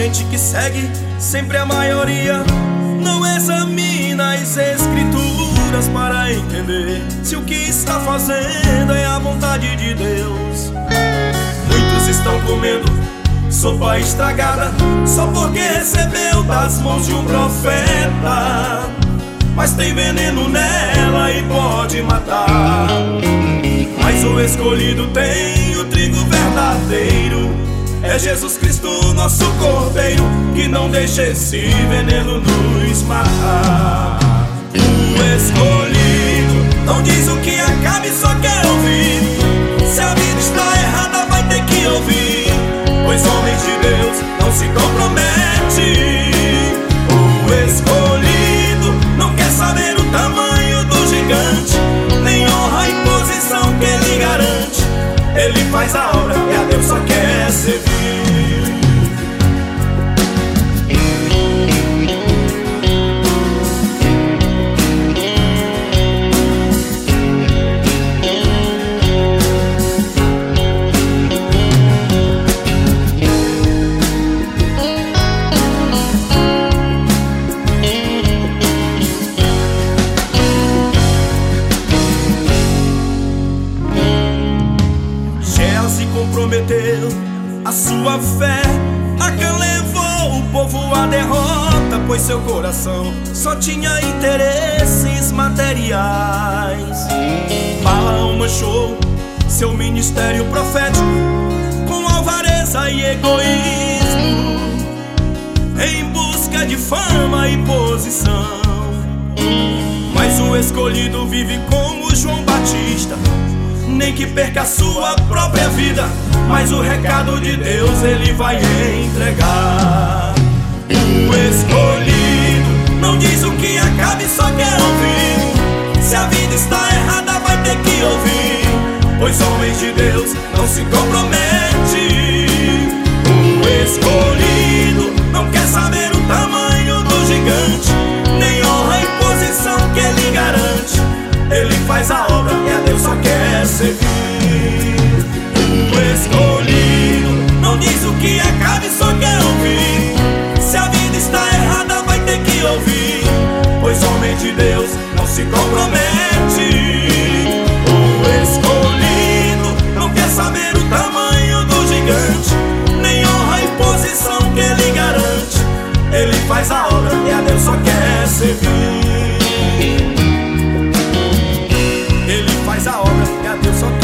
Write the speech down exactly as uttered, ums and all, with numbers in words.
gente que segue sempre a maioria não examina as escrituras para entender se o que está fazendo é a vontade de Deus. Muitos estão comendo sopa estragada só porque recebeu das mãos de um profeta, mas tem veneno nela e pode matar. Mas o escolhido tem o trigo verdadeiro, é Jesus Cristo, nosso Cordeiro, que não deixa esse veneno nos matar. O escolhido não diz o que acabe, só quer ouvir. Se a vida está errada vai ter que ouvir, pois homens de Deus não se compromete. O escolhido não quer saber o tamanho do gigante, nem honra e posição que ele garante. Ele faz a obra e a Deus só quer servir. Comprometeu a sua fé, Acã levou o povo à derrota, pois seu coração só tinha interesses materiais. Balaão manchou seu ministério profético com alvareza e egoísmo, em busca de fama e posição. Mas o escolhido vive como João Batista, nem que perca a sua própria vida, mas o recado de Deus ele vai entregar. O escolhido não diz o que acabe, só quer ouvir. Se a vida está errada vai ter que ouvir, pois homens de Deus não se compromete. O escolhido não quer saber o tamanho do gigante, nem honra e posição que ele garante. Ele faz a obra e a Deus só quer servir. O escolhido não diz o que acabe, só quer ouvir. Se a vida está errada vai ter que ouvir, pois homem de Deus não se compromete. O escolhido não quer saber o tamanho do gigante, nem honra e posição que ele garante. Ele faz a obra e a Deus só quer servir. Faz a obra e a Deus só